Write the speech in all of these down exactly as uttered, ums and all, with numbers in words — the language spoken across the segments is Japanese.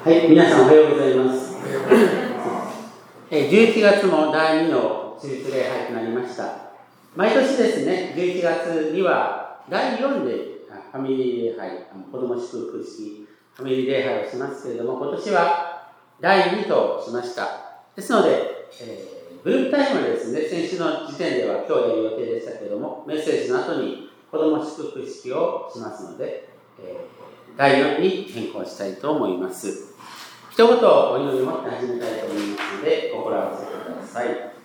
はい、皆さんおはようございます。じゅういちがつもだいにの手術礼拝となりました。毎年ですね、じゅういちがつにはだいよんでファミリー礼拝、子ども祝福式ファミリー礼拝をしますけれども、今年はだいにとしました。ですので、えー、グループタイムはですね、先週の時点では今日やる予定でしたけれども、メッセージの後に子ども祝福式をしますので、えー、だいよんに変更したいと思います。一言お祈りを持って始めたいと思いますので、心を合わせてください。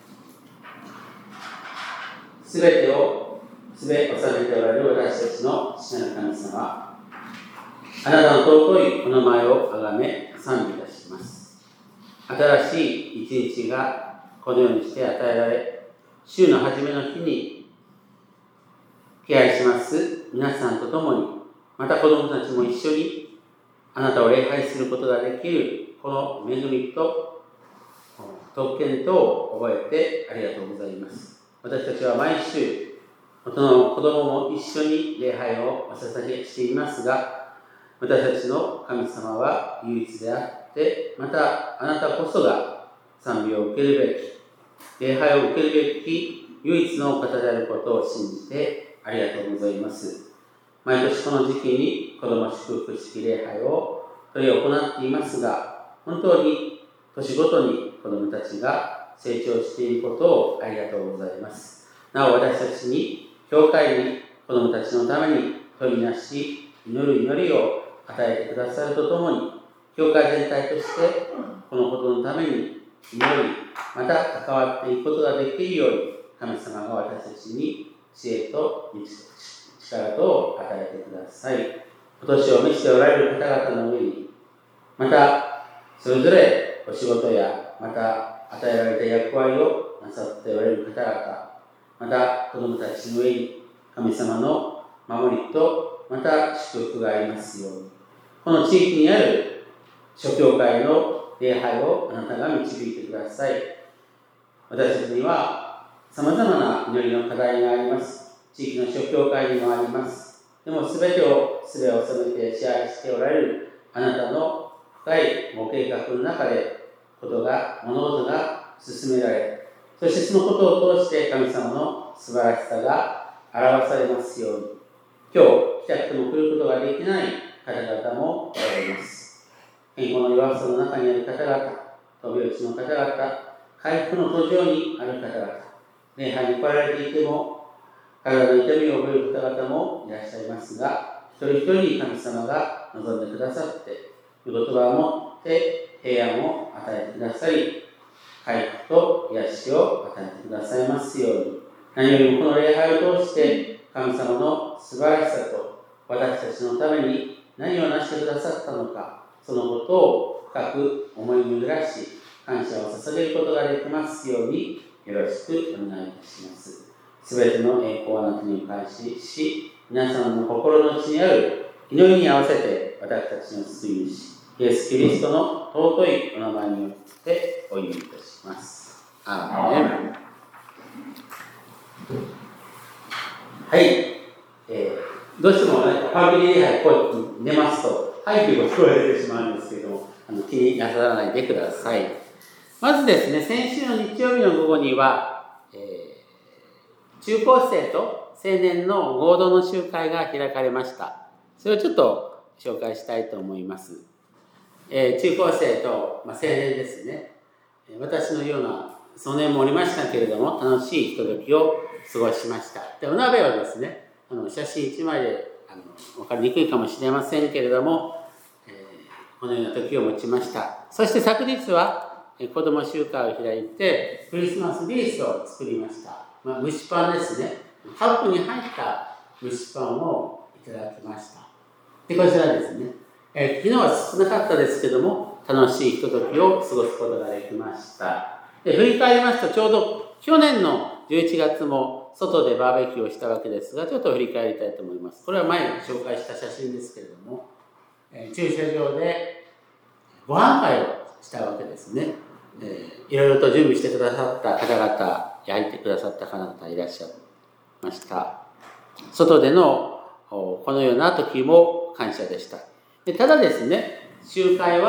すべてをすべて治めておられる私たちの父なる神様、あなたの尊いお名前をあがめ賛美いたします。新しい一日がこのようにして与えられ、週の初めの日に敬愛します皆さんと共に、また子供たちも一緒にあなたを礼拝することができるこの恵みと特権とを覚えてありがとうございます。私たちは毎週その子供も一緒に礼拝をお捧げしていますが、私たちの神様は唯一であって、またあなたこそが賛美を受けるべき、礼拝を受けるべき唯一のお方であることを信じてありがとうございます。毎年この時期に子ども祝福式礼拝を執り行っていますが、本当に年ごとに子どもたちが成長していることをありがとうございます。なお私たちに、教会に子どもたちのために取りなし、祈る祈りを与えてくださるとともに、教会全体としてこのことのために祈り、また関わっていくことができるように、神様が私たちに知恵と力と与えてください。お年を召しておられる方々の上に、またそれぞれお仕事やまた与えられた役割をなさっておられる方々、また子どもたちの上に神様の守りとまた祝福がありますように、この地域にある諸教会の礼拝をあなたが導いてください。私たちにはさまざまな祈りの課題があります。地域の諸教会にもあります。でもすべてをすべを治めて支配しておられるあなたの深いご計画の中でことが物事が進められ、そしてそのことを通して神様の素晴らしさが表されますように、今日来たくても来ることができない方々もおられます。健康の弱さの中にある方々、闘病地の方々、回復の途上にある方々、礼拝に来られていても体の痛みを覚える方々もいらっしゃいますが、一人一人に神様が望んでくださって、御言葉を持って平安を与えてくださり、回復と癒しを与えてくださいますように、何よりもこの礼拝を通して神様の素晴らしさと私たちのために何を成してくださったのか、そのことを深く思い巡らし、感謝を捧げることができますように、よろしくお願いいたします。すべての栄光をあなたに返しし、皆さんの心の内にある祈りに合わせて私たちの救い主、イエス・キリストの尊いお名前によってお祈りいたします。アーメン。はい、えー、どうしても、ね、ファミリー礼拝こう寝ますと、はいという声が出てしまうんですけれども、あの気になさらないでください。まずですね、先週の日曜日の午後には、えー、中高生と青年の合同の集会が開かれました。それをちょっと紹介したいと思います。えー、中高生と、まあ、青年ですね。私のような少年もおりましたけれども、楽しいひとときを過ごしました。で、お鍋はですね、あの写真いちまいであの分かりにくいかもしれませんけれども、えー、このような時を持ちました。そして昨日は、子ども集会を開いて、クリスマスリースを作りました。まあ、蒸しパンですね。カップに入った蒸しパンをいただきました。で、こちらですね。えー、昨日は少なかったですけども、楽しいひとときを過ごすことができました。で、振り返りますと、ちょうど去年のじゅういちがつも外でバーベキューをしたわけですが、ちょっと振り返りたいと思います。これは前に紹介した写真ですけれども、えー、駐車場でご飯会をしたわけですね。えー、いろいろと準備してくださった方々、焼いてくださった方々いらっしゃいました。外でのこのような時も感謝でした。でただですね、集会は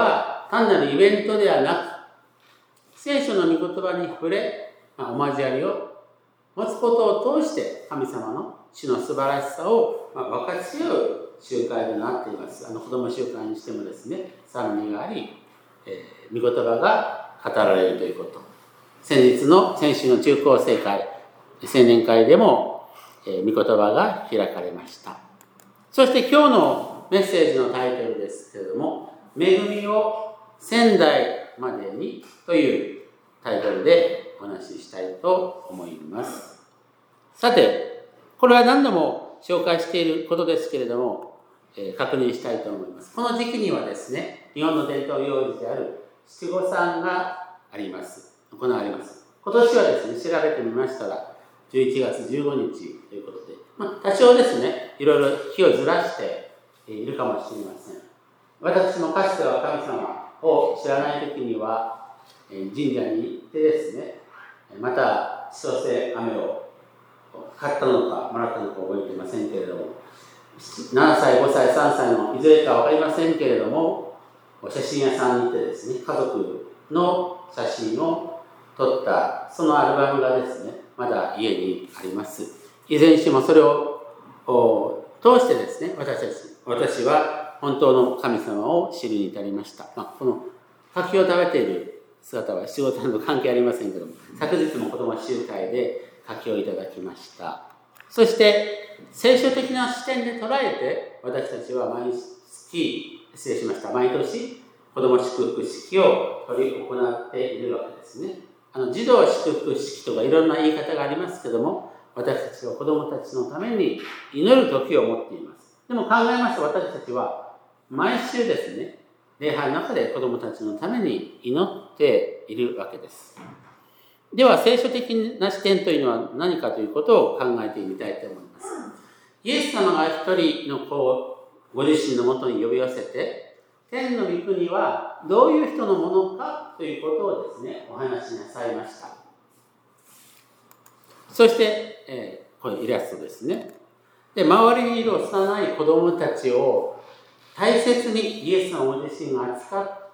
単なるイベントではなく、聖書の御言葉に触れ、まあ、お交わりを持つことを通して神様の主の素晴らしさを、まあ、分かち合う集会となっています。あの子供集会にしてもですね、賛美があり、えー、御言葉が語られるということ。先日の先週の中高生会、青年会でも、えー、御言葉が開かれました。そして今日のメッセージのタイトルですけれども、恵みを仙台までにというタイトルでお話ししたいと思います。さて、これは何度も紹介していることですけれども、えー、確認したいと思います。この時期にはですね、日本の伝統行事である七五三があります。行われます。今年はですね、調べてみましたら、じゅういちがつじゅうごにちということで、まあ、多少ですね、いろいろ日をずらしているかもしれません。私もかつては神様を知らないときには、神社に行ってですね、また千歳飴を買ったのかもらったのか覚えていませんけれども、ななさい、ごさい、さんさいのいずれか分かりませんけれども、写真屋さんに行ってですね、家族の写真を撮ったそのアルバムがですね、まだ家にあります。いずれにしてもそれを通してですね、私たち、私は本当の神様を知るに至りました。まあ、この柿を食べている姿は仕事など関係ありませんけども、昨日も子ども集会で柿をいただきました。そして聖書的な視点で捉えて、私たちは毎月、失礼しました、毎年子ども祝福式を執り行っているわけですね。あの児童祝福式とかいろんな言い方がありますけども、私たちは子どもたちのために祈る時を持っています。でも考えますと、私たちは毎週ですね、礼拝の中で子どもたちのために祈っているわけです。では、聖書的な視点というのは何かということを考えてみたいと思います。イエス様が一人の子をご自身のもとに呼び寄せて、天の御国はどういう人のものかということをですね、お話しなさいました。そして、えー、これイラストですね。で、周りにいる幼い子供たちを大切にイエス様ご自身が扱って、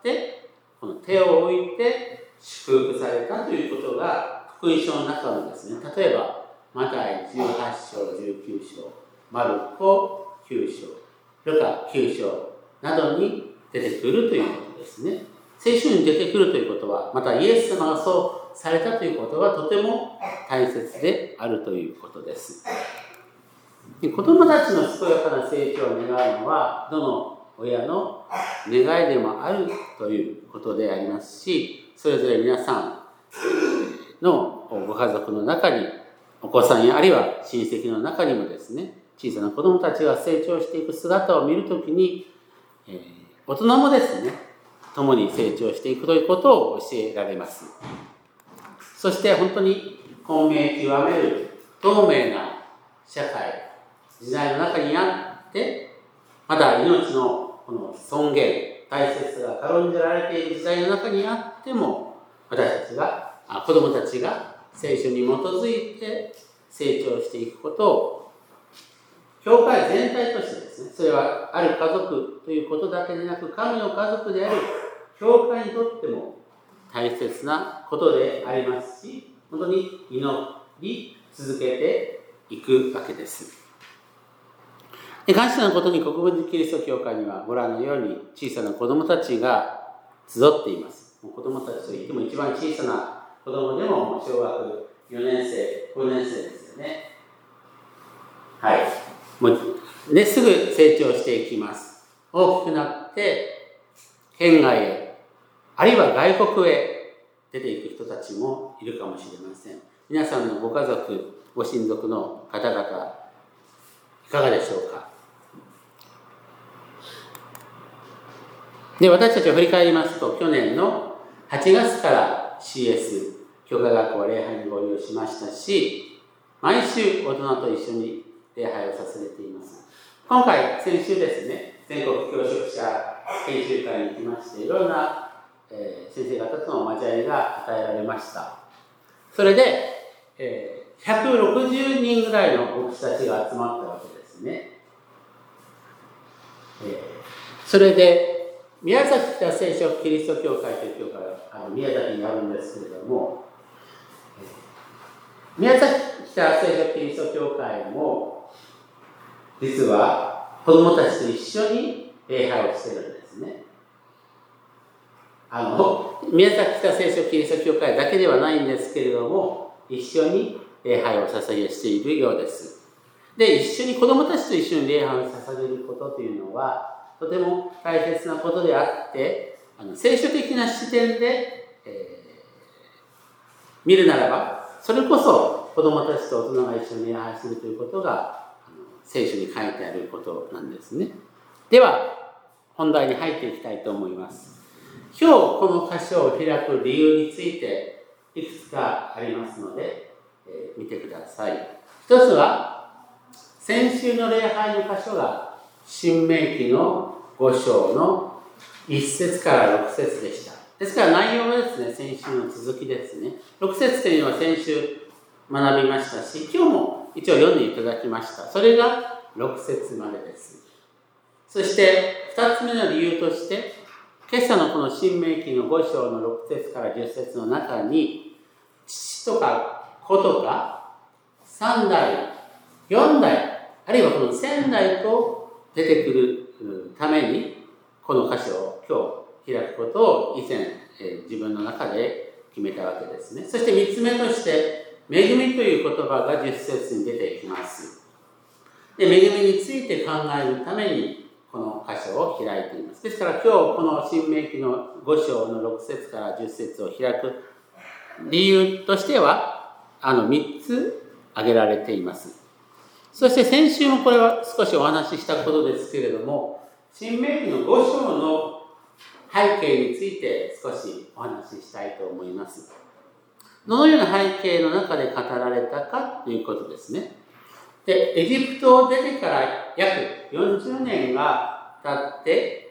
この手を置いて祝福されたということが福音書の中のですね、例えばマタイじゅうはちしょう、じゅうきゅうしょう、マルコきゅうしょう、ルカきゅうしょうなどに出てくるということですね。聖書に出てくるということは、またイエス様がそうされたということはとても大切であるということです。子供たちの健やかな成長を願うのは、どの親の願いでもあるということでありますし、それぞれ皆さんのご家族の中に、お子さんやあるいは親戚の中にもですね、小さな子供たちが成長していく姿を見るときに、えー、大人もですね、共に成長していくということを教えられます。そして本当に混迷極める透明な社会、時代の中にあって、また命のこの尊厳、大切さが軽んじられている時代の中にあっても、私たちが、子供たちが聖書に基づいて成長していくことを、教会全体としてですね、それはある家族ということだけでなく、神の家族である教会にとっても大切なことでありますし、本当に祈り続けていくわけです。で、感謝のことに国分寺キリスト教会にはご覧のように小さな子供たちが集っています。子供たちといっても一番小さな子供でも小学よねんせい、ごねんせいですよね。はい。もうね、すぐ成長していきます。大きくなって県外へ、あるいは外国へ出ていく人たちもいるかもしれません。皆さんのご家族、ご親族の方々、いかがでしょうか。で、私たちを振り返りますと、去年のはちがつから シーエス 教会学校は礼拝に合流しましたし、毎週大人と一緒に礼拝をさせています。今回、先週ですね、全国教職者研修会に行きまして、いろんな、えー、先生方との交わりが与えられました。それで、えー、ひゃくろくじゅうにんぐらいの牧師たちが集まったわけですね。えー、それで、 宮崎北聖書キリスト教会という教会があの宮崎にあるんですけれども、宮崎北聖書キリスト教会も実は子供たちと一緒に礼拝をしているんですね。あの宮崎北聖書キリスト教会だけではないんですけれども、一緒に礼拝を捧げしているようです。で、一緒に子供たちと一緒に礼拝を捧げることというのはとても大切なことであって、あの聖書的な視点で、えー、見るならば、それこそ子供たちと大人が一緒に礼拝するということがあの聖書に書いてあることなんですね。では本題に入っていきたいと思います。今日この箇所を開く理由についていくつかありますので、えー、見てください。一つは先週の礼拝の箇所が申命記のご章のいっ節からろく節でした。ですから内容はですね、先週の続きですね。ろく節というのは先週学びましたし、今日も一応読んでいただきました。それがろく節までです。そしてふたつめの理由として、今朝のこの申命記のご章のろく節からじゅっ節の中に、父とか子とかさん代、よん代、あるいはこの千代と出てくるために、この箇所を今日開くことを以前、えー、自分の中で決めたわけですね。そしてみっつめとして、恵みという言葉がじゅっ節に出てきます。で、恵みについて考えるために、この箇所を開いています。ですから今日この申命記のご章のろく節からじゅっ節を開く理由としては、あのみっつ挙げられています。そして先週もこれは少しお話ししたことですけれども、申命記のご章の背景について少しお話ししたいと思います。どのような背景の中で語られたかということですね。で、エジプトを出てから約よんじゅうねんが経って、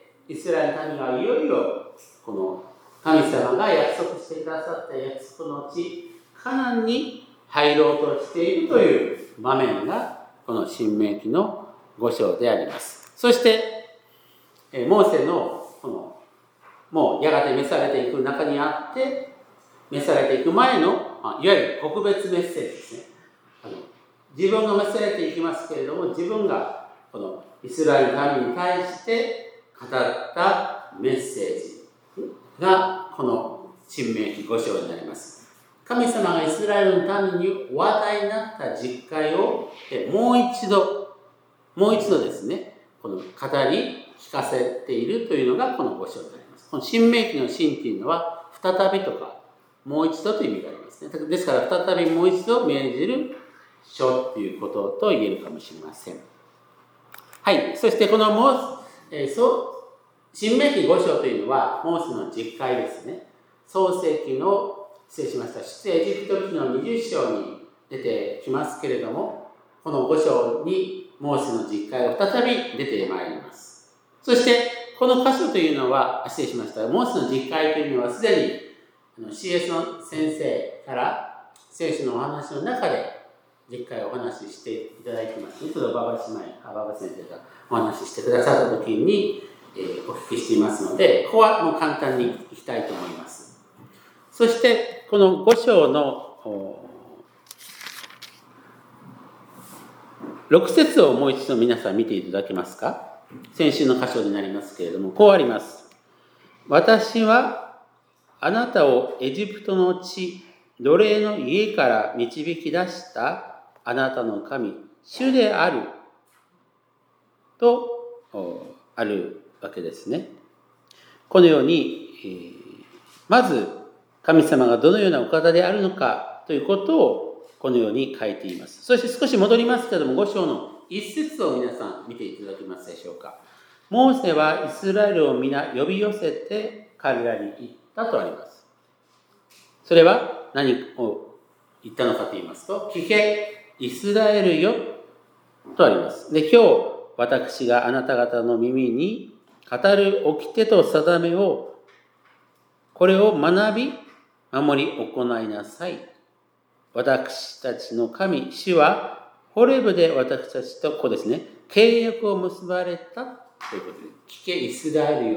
イスラエルの民がいよいよこの神様が約束してくださった約束の地、カナンに入ろうとしているという場面がこの申命記のご章であります。そして、モーセのこのもうやがて召されていく中にあって、召されていく前のいわゆる特別メッセージですね。あの自分が召されていきますけれども、自分がこのイスラエルの民に対して語ったメッセージがこの申命記ご章になります。神様がイスラエルの民にお与えになった実会をもう一度、もう一度ですね、この語り聞かせているというのがこのご章になります。この申命記の申というのは再びとかもう一度という意味がありますね。ですから再びもう一度命じる書ということと言えるかもしれません。はい。そしてこのモーセ、えー、そう申命記ご章というのはモーセの実会ですね。創世記の失礼しました出エジプト記のにじゅう章に出てきますけれども、このご章にモーセの実会が再び出てまいります。そしてこの箇所というのは失礼しましたモーセの実会というのはすでに シーエス の先生から聖書のお話の中で実会をお話ししていただいていますね。ちょっと馬場姉妹、馬場先生がお話ししてくださった時に、えー、お聞きしていますので、ここはもう簡単にいきたいと思います。そしてこのご章のろく節をもう一度皆さん見ていただけますか。先週の箇所になりますけれども、こうあります。私はあなたをエジプトの地、奴隷の家から導き出したあなたの神、主であるとあるわけですね。このように、えー、まず神様がどのようなお方であるのかということをこのように書いています。そして少し戻りますけれども、ご章の一節を皆さん見ていただけますでしょうか。モーセはイスラエルを皆呼び寄せて彼らに言ったとあります。それは何を言ったのかと言いますと、聞け、イスラエルよとあります。で、今日私があなた方の耳に語る掟と定めを、これを学び、守り行いなさい。私たちの神、主はホレブで私たちとここですね、契約を結ばれたということで、聞け、イスラエルよ。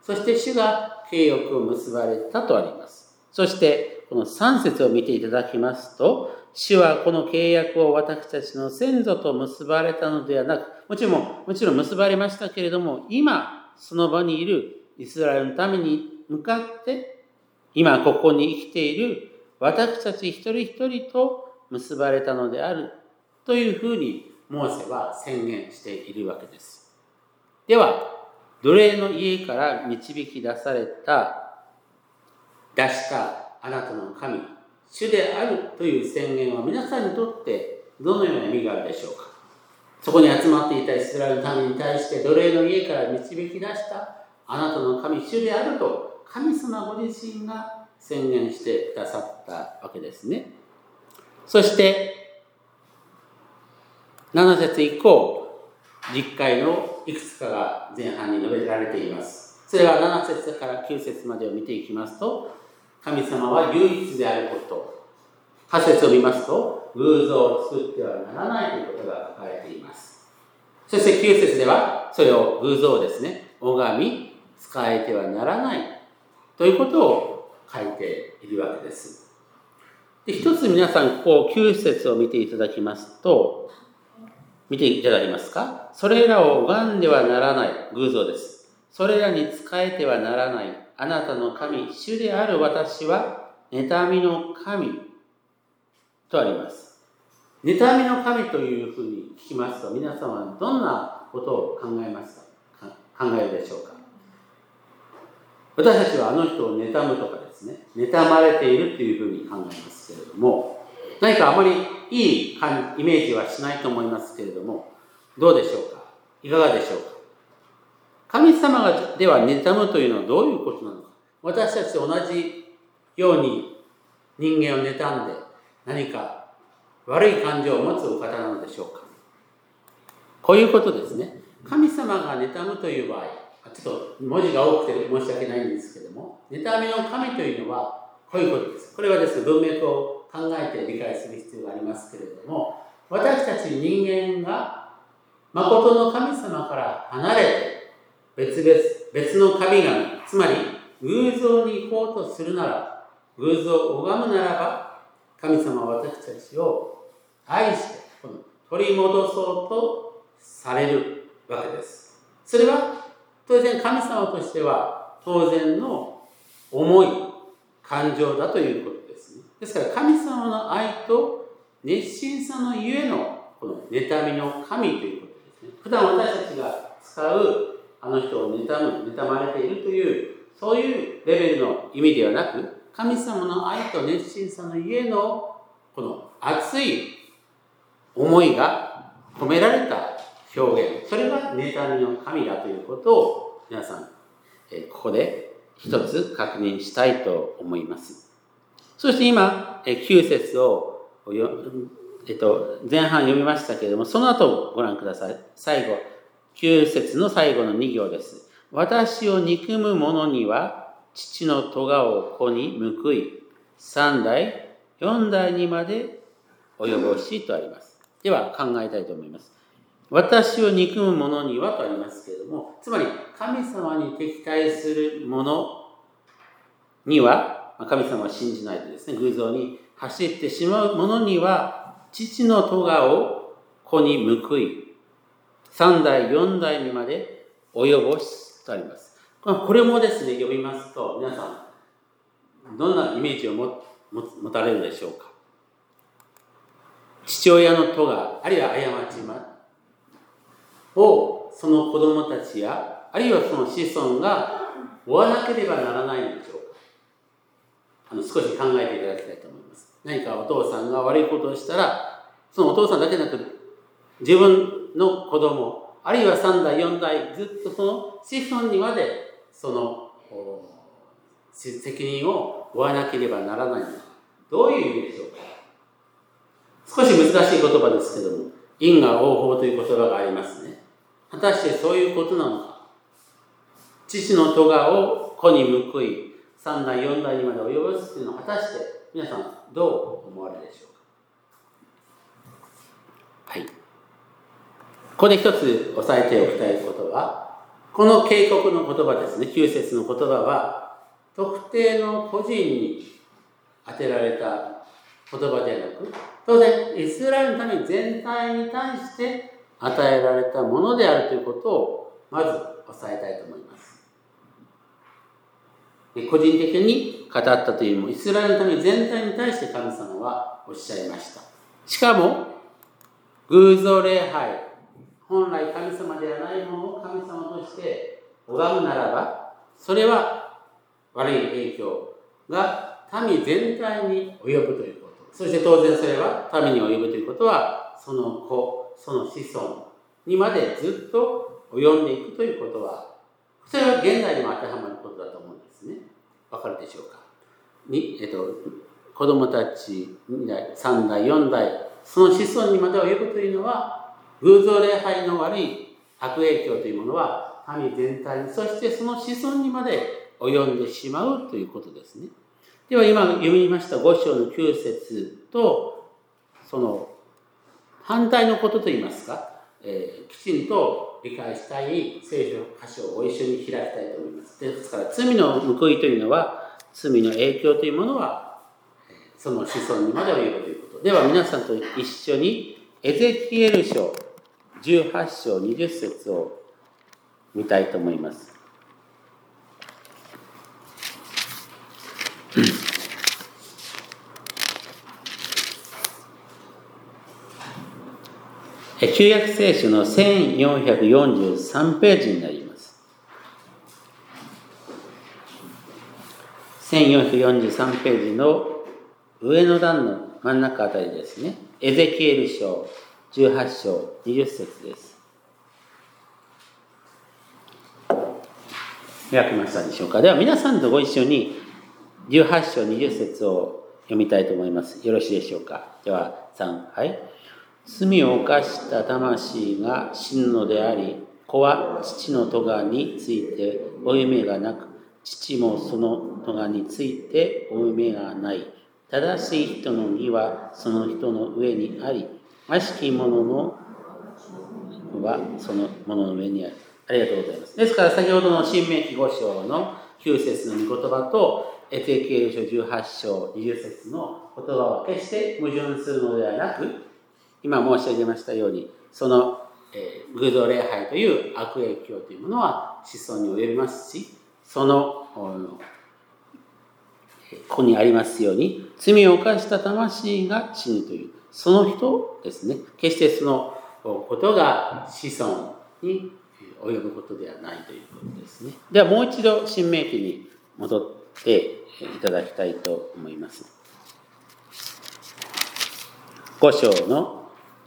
そして主が契約を結ばれたとあります。そしてこのさん節を見ていただきますと、主はこの契約を私たちの先祖と結ばれたのではなく、もちろん、もちろん結ばれましたけれども、今その場にいるイスラエルのために向かって、今ここに生きている私たち一人一人と結ばれたのであるというふうにモーセは宣言しているわけです。では、奴隷の家から導き出された、出したあなたの神、主であるという宣言は皆さんにとってどのような意味があるでしょうか。そこに集まっていたイスラエルの民に対して奴隷の家から導き出したあなたの神、主であると神様ご自身が宣言してくださったわけですね。そしてなな節以降、実会のいくつかが前半に述べられています。それはなな節からきゅう節までを見ていきますと、神様は唯一であること。はち節を見ますと、偶像を作ってはならないということが書かれています。そしてきゅう節では、それを偶像をですね、拝み、仕えてはならないということを書いているわけです。で、一つ皆さん、ここきゅう節を見ていただきますと、見ていただけますか？それらを拝んではならない偶像です。それらに仕えてはならないあなたの神、主である私は、妬みの神とあります。妬みの神というふうに聞きますと、皆さんはどんなことを考えますか？考えるでしょうか？私たちはあの人を妬むとかですね、妬まれているというふうに考えますけれども、何かあまりいいイメージはしないと思いますけれども、どうでしょうか？いかがでしょうか？神様がでは妬むというのはどういうことなのか。私たちと同じように人間を妬んで何か悪い感情を持つお方なのでしょうか。こういうことですね。神様が妬むという場合、ちょっと文字が多くて申し訳ないんですけども、妬みの神というのはこういうことです。これはですね、文脈を考えて理解する必要がありますけれども、私たち人間が誠の神様から離れて別々、別の神々、つまり偶像に行こうとするなら、偶像を拝むならば、神様は私たちを愛して取り戻そうとされるわけです。それは当然神様としては当然の思い、感情だということですね。ですから神様の愛と熱心さのゆえのこの妬みの神ということですね。普段私たちが使うあの人を妬む、妬まれているという、そういうレベルの意味ではなく、神様の愛と熱心さのゆえのこの熱い思いが込められた表現、それが妬みの神だということを皆さん、えー、ここで一つ確認したいと思います。そして今、えー、きゅう節を、えっと、前半読みましたけれども、その後ご覧ください。最後、きゅう節の最後のに行です。私を憎む者には父の咎を子に報い、三代、四代にまで及ぼしとあります。では考えたいと思います。私を憎む者にはとありますけれども、つまり神様に敵対する者には、神様を信じないとですね、偶像に走ってしまう者には、父の咎を子に報い、三代、四代にまで及ぼしとあります。これもですね、読みますと、皆さん、どんなイメージを持たれるでしょうか。父親の咎、あるいは過ちをその子供たちや、あるいはその子孫が負わなければならないのでしょうか。あの少し考えていただきたいと思います。何かお父さんが悪いことをしたら、そのお父さんだけでなく、自分の子供、あるいは三代、四代、ずっとその子孫にまでその責任を負わなければならないのか。どういう意味でしょうか。少し難しい言葉ですけども、因果応報という言葉がありますね。果たしてそういうことなのか。父の咎を子に報い、三代、四代にまで及ぼすというのは果たして皆さんどう思われるでしょうか。はい。ここで一つ押さえておきたいことは、 この警告の言葉ですね、きゅう節の言葉は、特定の個人に当てられた言葉ではなく、当然、イスラエルの民全体に対して与えられたものであるということを、まず押さえたいと思います。個人的に語ったというよりも、イスラエルの民全体に対して神様はおっしゃいました。しかも、偶像礼拝、本来神様ではないものを神様として拝むならば、それは悪い影響が民全体に及ぶということ。そして当然それは民に及ぶということは、その子、その子孫にまでずっと及んでいくということは、それは現代にも当てはまることだと思うんですね。わかるでしょうか。に、えっと、子供たちに代、さん代、よん代、その子孫にまで及ぶというのは、偶像礼拝の悪い悪影響というものは、民全体に、そしてその子孫にまで及んでしまうということですね。では今読みましたご章のきゅう節と、その反対のことといいますか、えー、きちんと理解したい聖書箇所をご一緒に開きたいと思います。ですから、罪の報いというのは、罪の影響というものは、その子孫にまで及ぶということ。では皆さんと一緒に、エゼキエル書じゅうはち章にじゅう節を見たいと思います。旧約聖書のせんよんひゃくよんじゅうさんページになります。せんよんひゃくよんじゅうさんページの上の段の真ん中あたりですね。エゼキエル書じゅうはち章にじゅう節です。開きましたでしょうか。では皆さんとご一緒にじゅうはち章にじゅう節を読みたいと思います。よろしいでしょうか。ではさん、はい。罪を犯した魂が死ぬのであり、子は父の咎について負い目がなく、父もその咎について負い目がない。正しい人の義はその人の上にあり、悪しき者のはその者の上にある。ありがとうございます。ですから先ほどの新明記ご章のきゅう節の御言葉とエゼキエル書じゅうはち章にじゅう節の言葉は決して矛盾するのではなく、今申し上げましたように、その、えー、偶像礼拝という悪影響というものは子孫に及びますし、そのここにありますように、罪を犯した魂が死ぬという、その人ですね。決してそのことが子孫に及ぶことではないということですね。ではもう一度新明記に戻っていただきたいと思います。ご章の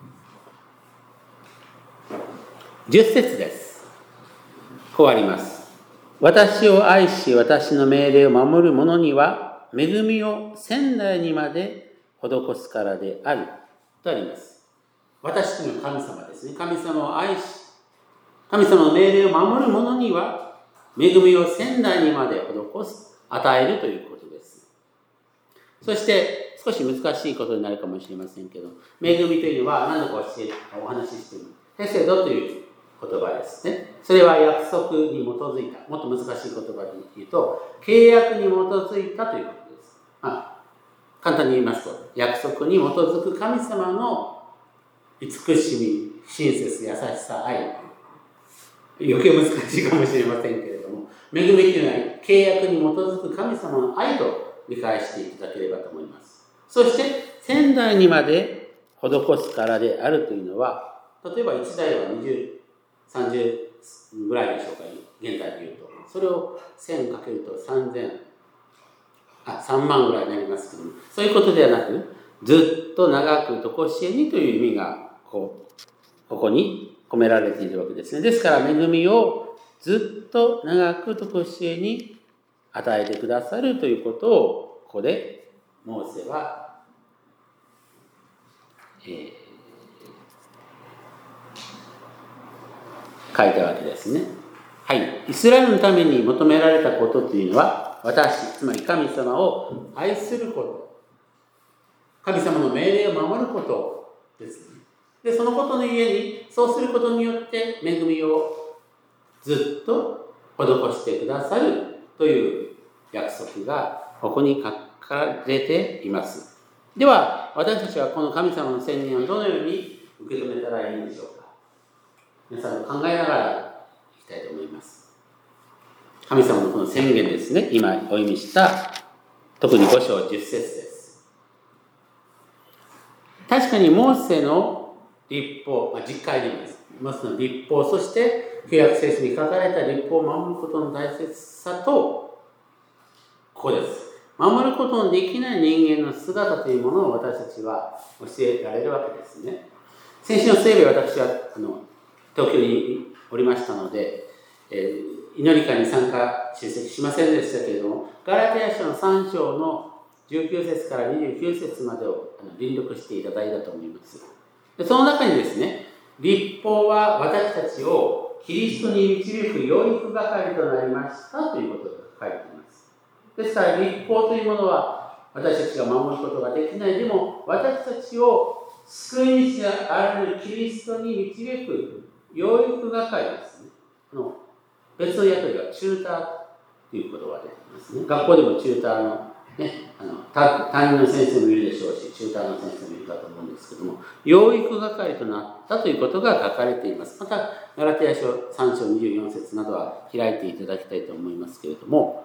じゅっ節です。こうあります。私を愛し、私の命令を守る者には、恵みを千代にまで施すからである。とあります。私という神様ですね。神様を愛し、神様の命令を守る者には、恵みを千代にまで施す、与えるということです。そして、少し難しいことになるかもしれませんけど、恵みというのは何度か教え、お話ししている。ヘセドという言葉ですね。それは約束に基づいた、もっと難しい言葉で言うと、契約に基づいたということです。まあ、簡単に言いますと、約束に基づく神様の慈しみ、親切、優しさ、愛。余計難しいかもしれませんけれども、恵みというのは契約に基づく神様の愛と理解していただければと思います。そして、千代にまで施すからであるというのは、例えばいち代はにじゅう、さんじゅうぐらいでしょうか、現在で言うと。それをせんかけるとさんぜん、あ、さんまんぐらいになりますけども、そういうことではなく、ずっと長くとこしえにという意味が、こう、ここに込められているわけですね。ですから、恵みをずっと長くとこしえに与えてくださるということを、ここでモーセは、えー書いたわけですね。はい。イスラエルのために求められたことというのは、私、つまり神様を愛すること。神様の命令を守ることですね。で、そのことのゆえに、そうすることによって、恵みをずっと施してくださるという約束がここに書かれています。では、私たちはこの神様の宣言をどのように受け止めたらいいんでしょうか。皆さん考えながらいきたいと思います。神様のこの宣言ですね、今お読みした特にご章じゅっ節です。確かにモーセの律法、まあ、実会でもです。モーセの律法、そして旧約聖書に書かれた律法を守ることの大切さと、ここです。守ることのできない人間の姿というものを私たちは教えられるわけですね。先週の水曜日、私はあの東京におりましたので、えー、祈り会に参加、出席しませんでしたけれども、ガラテヤ書のさん章のじゅうきゅう節からにじゅうきゅう節までを輪読していただいたと思います。でその中にですね、律法は私たちをキリストに導く養育係となりましたということが書いています。ですから、律法というものは私たちが守ることができない。でも、私たちを救い主であるキリストに導く養育係ですね。の別の役ではチューターという言葉が出てきますね。学校でもチューターの、ね、あの担任の先生もいるでしょうし、チューターの先生もいるかと思うんですけども、養育係となったということが書かれています。また、ガラテヤ書さん章にじゅうよん節などは開いていただきたいと思いますけれども、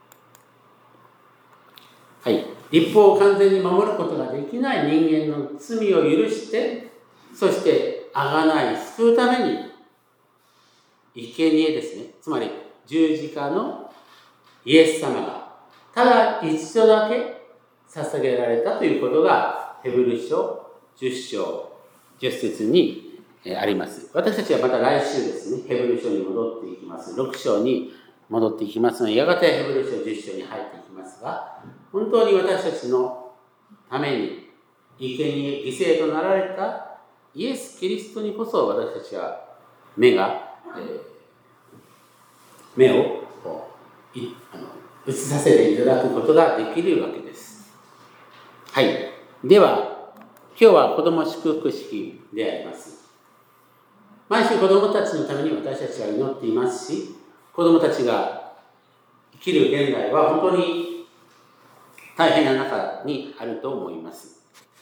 はい、律法を完全に守ることができない人間の罪を許して、そして贖い救うために生贄ですね、つまり十字架のイエス様がただ一度だけ捧げられたということがヘブル書じゅっ章じゅっ節にあります。私たちはまた来週ですね、ヘブル書に戻っていきます。ろく章に戻っていきますので、やがてヘブル書じゅっ章に入っていきますが、本当に私たちのために生贄犠牲となられたイエス・キリストにこそ私たちは目が、えー、目をこういあの映させていただくことができるわけです。はい。では、今日は子ども祝福式であります。毎週子どもたちのために私たちは祈っていますし、子どもたちが生きる現代は本当に大変な中にあると思います。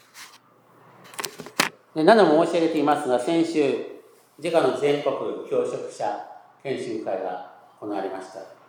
で何度も申し上げていますが、先週、ジェカの全国教職者研修会が行われました。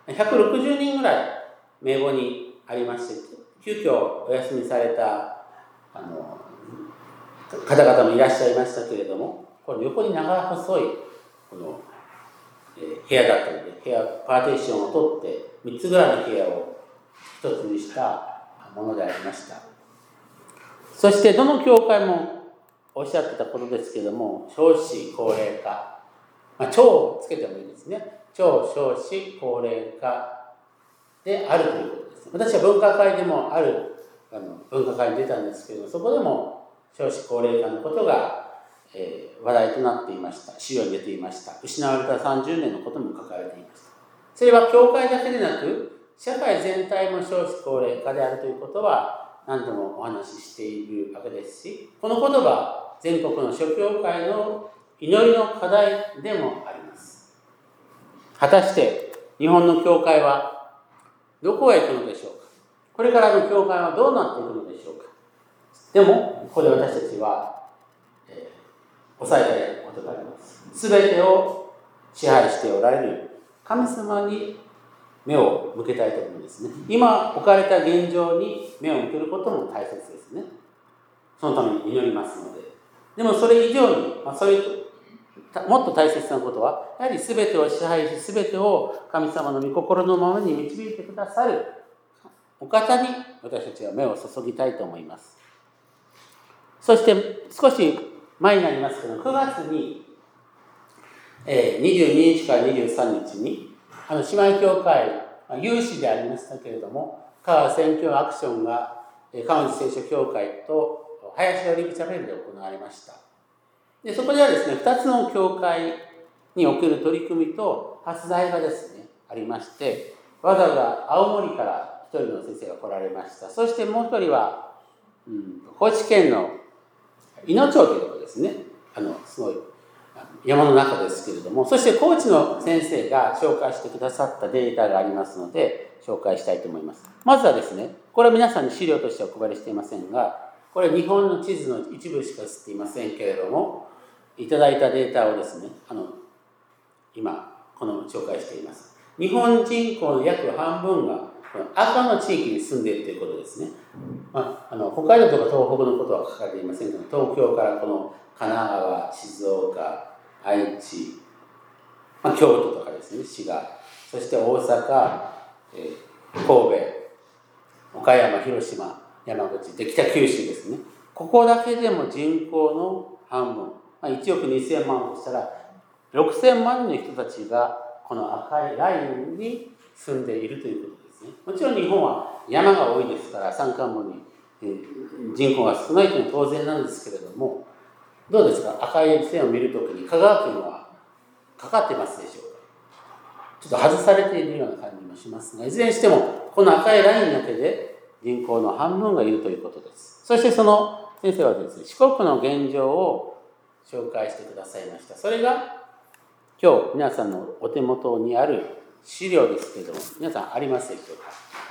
ひゃくろくじゅうにんぐらい名簿にありまして、急遽お休みされたあの方々もいらっしゃいましたけれども、この横に長細いこの、えー、部屋だったので、部屋パーテーションを取ってみっつぐらいの部屋を一つにしたものでありました。そしてどの教会もおっしゃってたことですけれども、少子高齢化、まあ、超をつけてもいいですね。超少子高齢化であるということです。私は文化会でもあるあの文化会に出たんですけれども、そこでも少子高齢化のことが、えー、話題となっていました。資料に出ていました。失われたさんじゅうねんのことも書かれていました。それは教会だけでなく、社会全体も少子高齢化であるということは何度もお話ししているわけですし、この言葉、全国の諸教会の祈りの課題でもあります。果たして日本の教会はどこへ行くのでしょうか。これからの教会はどうなっていくのでしょうか。でも、ここで私たちは、えー、押さえたいことがあります。すべてを支配しておられる神様に目を向けたいと思うんですね。今置かれた現状に目を向けることも大切ですね。そのために祈りますので。でもそれ以上に、まあ、そういうもっと大切なことは、やはり全てを支配し、全てを神様の御心のままに導いてくださるお方に私たちは目を注ぎたいと思います。そして少し前になりますけど、くがつに、えー、にじゅうににちからにじゅうさんにちにあの姉妹教会、有志でありましたけれども、香川宣教アクションが川口聖書協会と林寄りチャペルで行われました。でそこではですね、ふたつの教会における取り組みと発題がですね、ありまして、わざわざ青森から一人の先生が来られました。そしてもう一人は、うん、高知県の伊野町というところですね。あのすごい山の中ですけれども、そして高知の先生が紹介してくださったデータがありますので紹介したいと思います。まずはですね、これは皆さんに資料としてお配りしていませんが、これ日本の地図の一部しか写っていませんけれども、いただいたデータをですね、あの今この紹介しています。日本人口の約半分がこの赤の地域に住んでいるということですね。まあ、あの北海道とか東北のことは書かれていませんが、東京からこの神奈川、静岡、愛知、まあ、京都とかですね、滋賀、そして大阪、えー、神戸、岡山、広島、山口で北九州ですね。ここだけでも人口の半分、まあ、いちおくにせんまんとしたらろくせんまんの人たちがこの赤いラインに住んでいるということですね。もちろん日本は山が多いですから山間部に人口が少ないというのは当然なんですけれども、どうですか、赤い線を見るときに香川県はかかってますでしょうか。ちょっと外されているような感じもしますが、いずれにしてもこの赤いラインだけで人口の半分がいるということです。そしてその先生はですね、四国の現状を紹介してくださいました。それが今日皆さんのお手元にある資料ですけれども、皆さんありますでしょうか。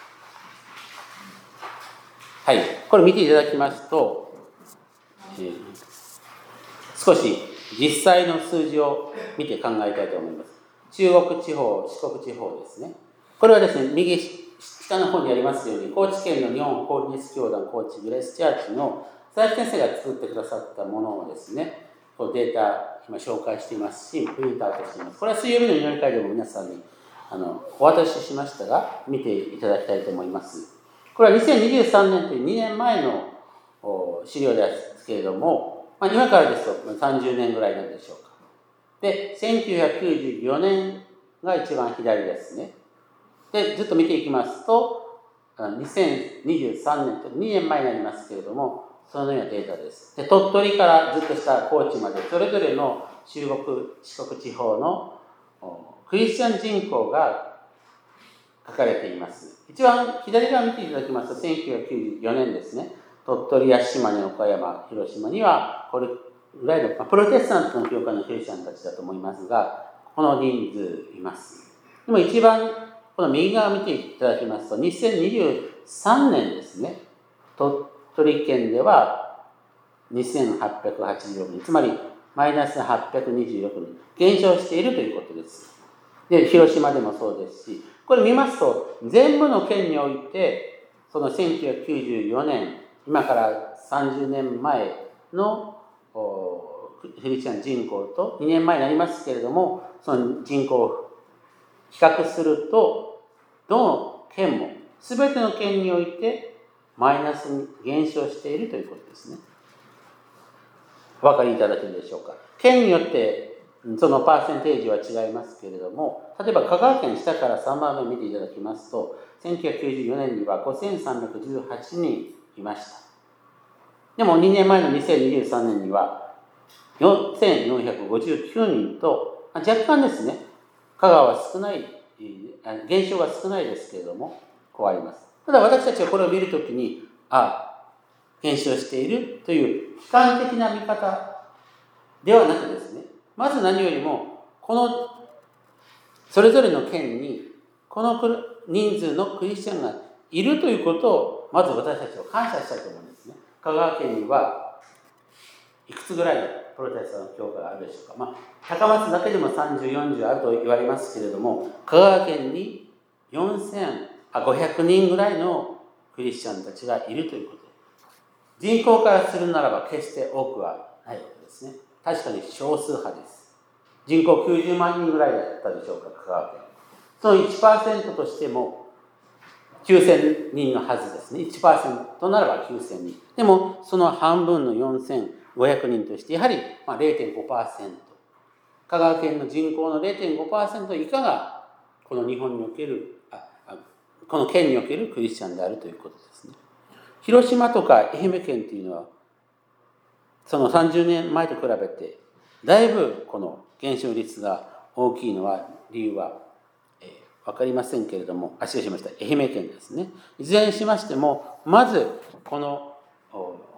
はい、これ見ていただきますと、えー、少し実際の数字を見て考えたいと思います。中国地方、四国地方ですね。これはですね、右下の方にありますように、高知県の日本公立教団高知グレースチャーチの佐々木先生が作ってくださったものをですね、こうデータ今紹介していますし、プリントアウトしています。これは水曜日の祈り会でも皆さんにあのお渡ししましたが、見ていただきたいと思います。これはにせんにじゅうさんねんというにねんまえの資料ですけれども、まあ、今からですとさんじゅうねんぐらいなんでしょうか。で、せんきゅうひゃくきゅうじゅうよねんが一番左ですね。で、ずっと見ていきますと、にせんにじゅうさんねんとにねんまえになりますけれども、そのようなデータです。で、鳥取からずっとした高知まで、それぞれの中国、四国地方のクリスチャン人口が書かれています。一番左側見ていただきますと、せんきゅうひゃくきゅうじゅうよねんですね。鳥取や島根、岡山、広島には、これぐらいの、プロテスタントの教会のクリスチャンたちだと思いますが、この人数います。でも一番、この右側を見ていただきますと、にせんにじゅうさんねんですね。鳥取県ではにせんはっぴゃくはちじゅうろくにん、つまりマイナスはっぴゃくにじゅうろくにん減少しているということです。で、広島でもそうですし、これ見ますと、全部の県において、そのせんきゅうひゃくきゅうじゅうよねん、今からさんじゅうねんまえのクリスチャン人口とにねんまえになりますけれども、その人口を比較すると、どの県も、すべての県においてマイナスに減少しているということですね。お分かりいただけるでしょうか。県によってそのパーセンテージは違いますけれども、例えば香川県下からさんばんめを見ていただきますと、せんきゅうひゃくきゅうじゅうよねんにはごせんさんびゃくじゅうはちにんいました。でもにねんまえのにせんにじゅうさんねんにはよんせんよんひゃくごじゅうきゅうにんと、若干ですね、香川は少ない、減少が少ないですけれども、こうあります。ただ私たちはこれを見るときに、ああ、減少しているという悲観的な見方ではなくですね、まず何よりも、このそれぞれの県に、この人数のクリスチャンがいるということを、まず私たちは感謝したいと思うんですね。香川県にはいくつぐらいのプロテスタント教会があるでしょうか。まあ、高松だけでもさんじゅう、よんじゅうあると言われますけれども、香川県によんせん、あ、ごひゃくにんぐらいのクリスチャンたちがいるということ。人口からするならば決して多くはないわけですね。確かに少数派です。人口きゅうじゅうまんにんぐらいだったでしょうか、香川県。その いちパーセント としてもきゅうせんにんのはずですね。いちパーセント ならばきゅうせんにん。でも、その半分のよんせんごひゃくにんとして、やはり れいてんごパーセント。香川県の人口の れいてんごパーセント 以下が、この日本におけるああ、この県におけるクリスチャンであるということですね。広島とか愛媛県というのは、そのさんじゅうねんまえと比べて、だいぶこの減少率が大きいのは、理由は、えー、分かりませんけれども、あ、失礼しました。愛媛県ですね。いずれにしましても、まず、この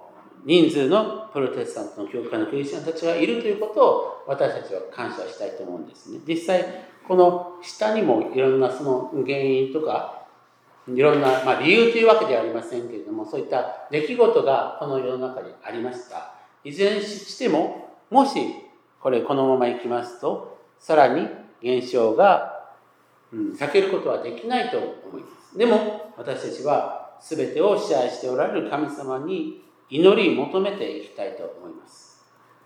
人数のプロテスタントの教会のクリスチャンたちがいるということを私たちは感謝したいと思うんですね。実際この下にもいろんなその原因とかいろんな、まあ、理由というわけではありませんけれども、そういった出来事がこの世の中にありました。いずれにしても、もしこれこのままいきますと、さらに減少が、うん、避けることはできないと思います。でも私たちは全てを支配しておられる神様に祈り求めていきたいと思います。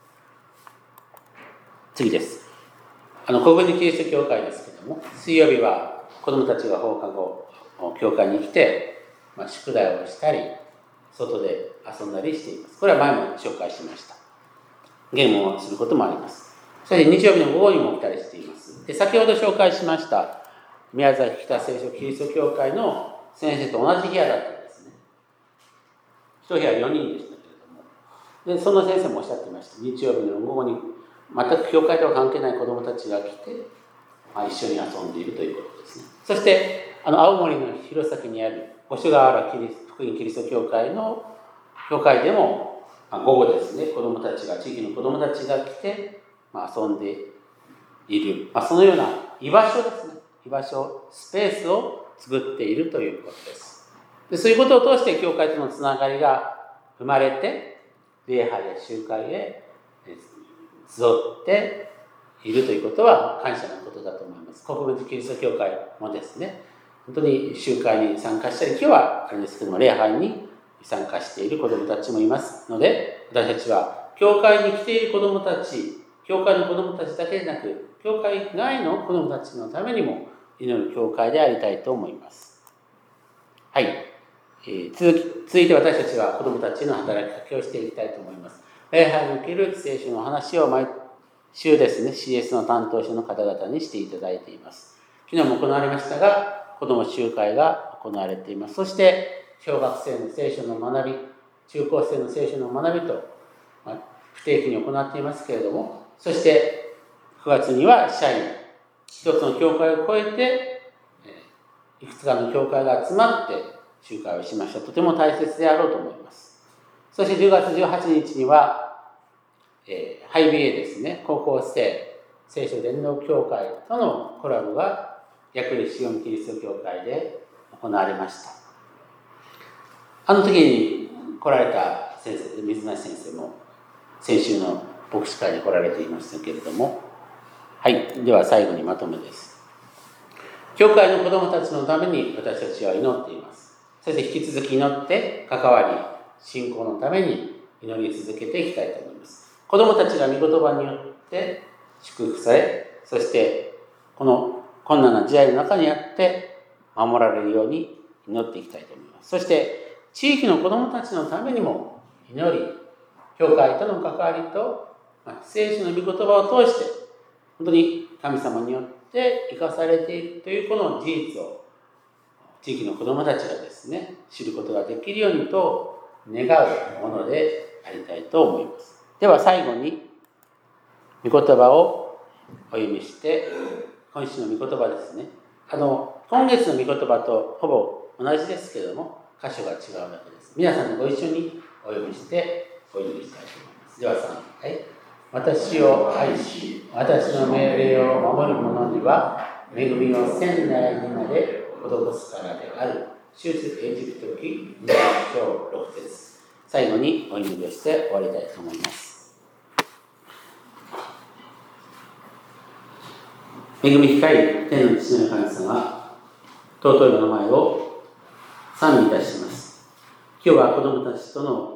次です。あの国分寺キリスト教会ですけども、水曜日は子どもたちが放課後教会に来て、まあ、宿題をしたり外で遊んだりしています。これは前も紹介しました。ゲームをすることもあります。そして日曜日の午後にも来たりしています。で、先ほど紹介しました宮崎北聖書キリスト教会の先生と同じ部屋だったんですね。一部屋よにんでしたけれども、でその先生もおっしゃっていました。日曜日の午後に全く教会とは関係ない子どもたちが来て、まあ、一緒に遊んでいるということですね。そしてあの青森の弘前にある五所川原福音キリスト教会の教会でも、まあ、午後ですね、子どもたちが地域の子どもたちが来て、まあ、遊んでいる、まあ、そのような居場所ですね、居場所スペースを作っているということです。でそういうことを通して教会とのつながりが生まれて、礼拝や集会へ集っているということは感謝のことだと思います。国分寺キリスト教会もですね、本当に集会に参加したり、今日はあれですけども礼拝に参加している子どもたちもいますので、私たちは教会に来ている子どもたち、教会の子どもたちだけでなく、教会外の子どもたちのためにも祈る教会でありたいと思います。はい、えー、続き続いて私たちは子どもたちの働きかけをしていきたいと思います。礼拝における聖書の話を毎週ですね、シーエス の担当者の方々にしていただいています。昨日も行われましたが、子ども集会が行われています。そして小学生の聖書の学び、中高生の聖書の学びと、まあ、不定期に行っていますけれども、そしてくがつには社員一つの教会を超えていくつかの教会が集まって集会をしました。とても大切であろうと思います。そしてじゅうがつじゅうはちにちには、えー、ハイビエですね、高校生聖書伝道協会とのコラボが薬理シオンキリスト教会で行われました。あの時に来られた先生で、水梨先生も先週の牧師会に来られていましたけれども、はい、では最後にまとめです。教会の子どもたちのために私たちは祈っています。そして引き続き祈って関わり、信仰のために祈り続けていきたいと思います。子どもたちが御言葉によって祝福され、そしてこの困難な時代の中にあって守られるように祈っていきたいと思います。そして地域の子どもたちのためにも祈り、教会との関わりと、まあ、聖書の御言葉を通して本当に神様によって生かされているというこの事実を地域の子どもたちがですね、知ることができるようにと願うものでありたいと思います。では最後に御言葉をお読みして、今週の御言葉ですね。あの今月の御言葉とほぼ同じですけれども、箇所が違うだけです。皆さんご一緒にお読みしてお祈りしたいと思います。ではさんかい。私を愛し、私の命令を守る者には恵みを千代にまで施すからである。出エジプト記にじゅっしょうろくせつ。最後にお祈りをして終わりたいと思います。恵み深い天の父の神様、尊いお名前を賛美いたします。今日は子どもたちとの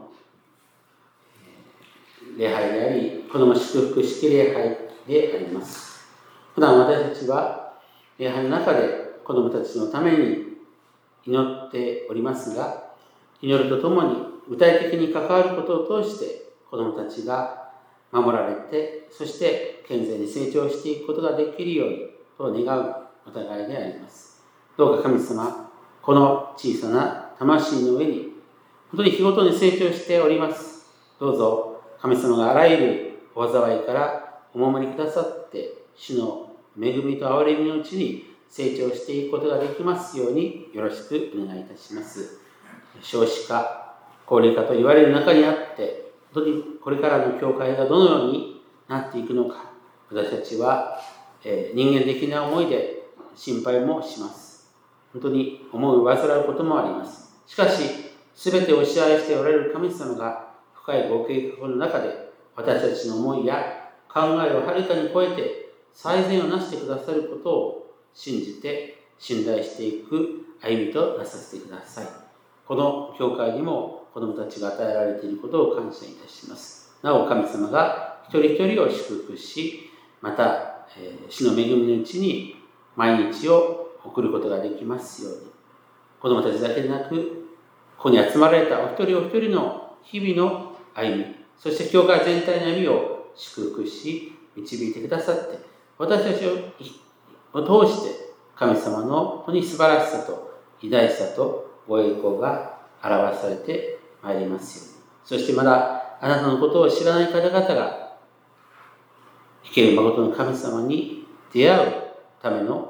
礼拝であり、子ども祝福式礼拝であります。普段私たちは礼拝の中で子どもたちのために祈っておりますが、祈るとともに具体的に関わることを通して子どもたちが守られて、そして健全に成長していくことができるようにと願うお互いであります。どうか神様、この小さな魂の上に本当に日ごとに成長しております。どうぞ神様があらゆるお災いからお守りくださって、主の恵みと憐れみのうちに成長していくことができますようによろしくお願いいたします。少子化、 高齢化と言われる中にあって、本当にこれからの教会がどのようになっていくのか、私たちは、えー、人間的な思いで心配もします。本当に思いを患うこともあります。しかし、すべてを支配しておられる神様が深いご計画の中で、私たちの思いや考えをはるかに超えて最善をなしてくださることを信じて信頼していく歩みとなさせてください。この教会にも子どもたちが与えられていることを感謝いたします。なお神様が一人一人を祝福し、また、えー、主の恵みのうちに毎日を送ることができますように、子どもたちだけでなく、ここに集まられたお一人お一人の日々の歩み、そして教会全体の歩みを祝福し、導いてくださって、私たちを通して神様の本当に素晴らしさと偉大さとご栄光が表されてまいりますように。そしてまだあなたのことを知らない方々が生ける誠の神様に出会うための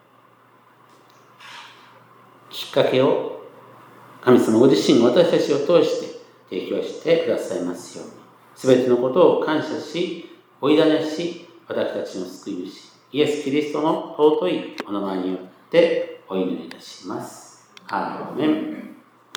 きっかけを神様ご自身が私たちを通して提供してくださいますように。すべてのことを感謝し、お委ねし、私たちの救い主、イエス・キリストの尊いお名前によってお祈りいたします。アーメン。